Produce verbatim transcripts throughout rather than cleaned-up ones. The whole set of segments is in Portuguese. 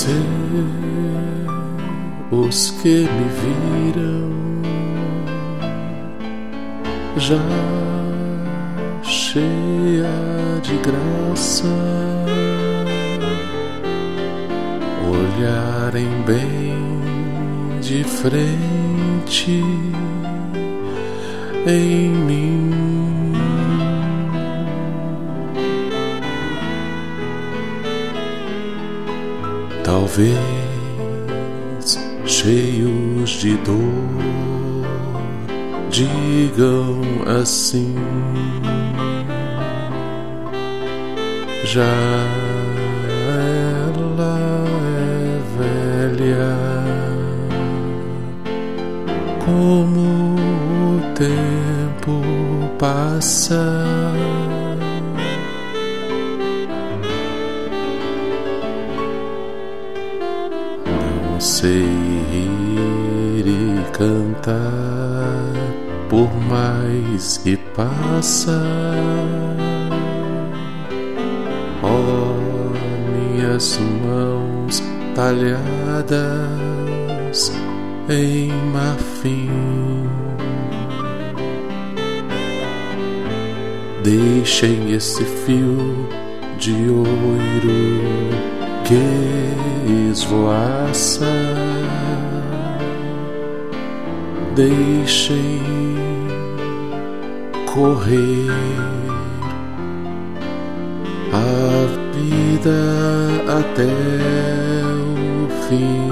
ser os que me viram já cheia de graça, olharem bem de frente em mim. Talvez cheios de dor digam assim: já ela é velha, como o tempo passa. Não sei rir e cantar, por mais que passa. Oh, minhas mãos talhadas em marfim, deixem esse fio de ouro que esvoaça, deixem correr a vida até o fim.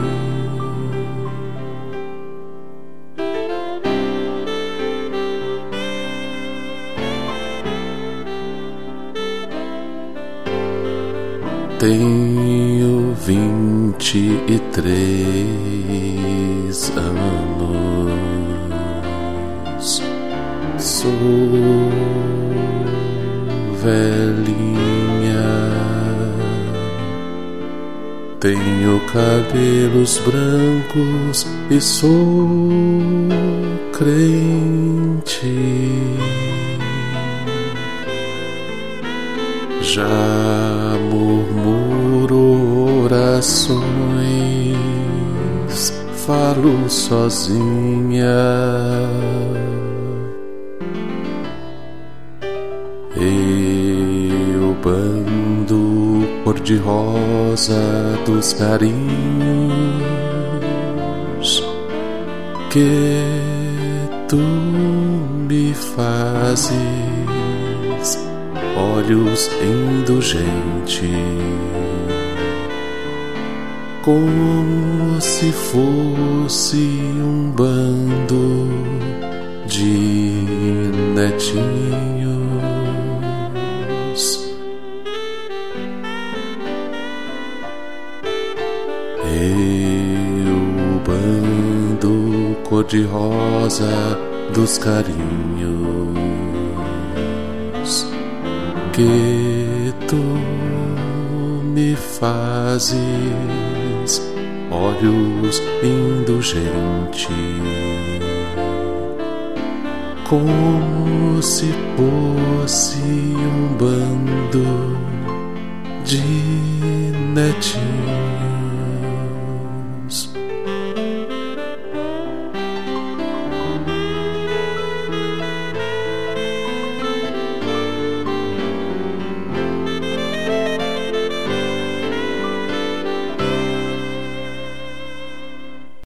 Tenho vinte e três anos, sou velhinha, tenho cabelos brancos e sou crente. Já murmuro orações, falo sozinha. Eu bando cor-de-rosa dos carinhos que tu me fazes, olhos indulgentes, como se fosse um bando de netinhos. Eu, bando cor-de-rosa dos carinhos que tu me fazes, olhos indulgentes, como se fosse um bando de netinhos.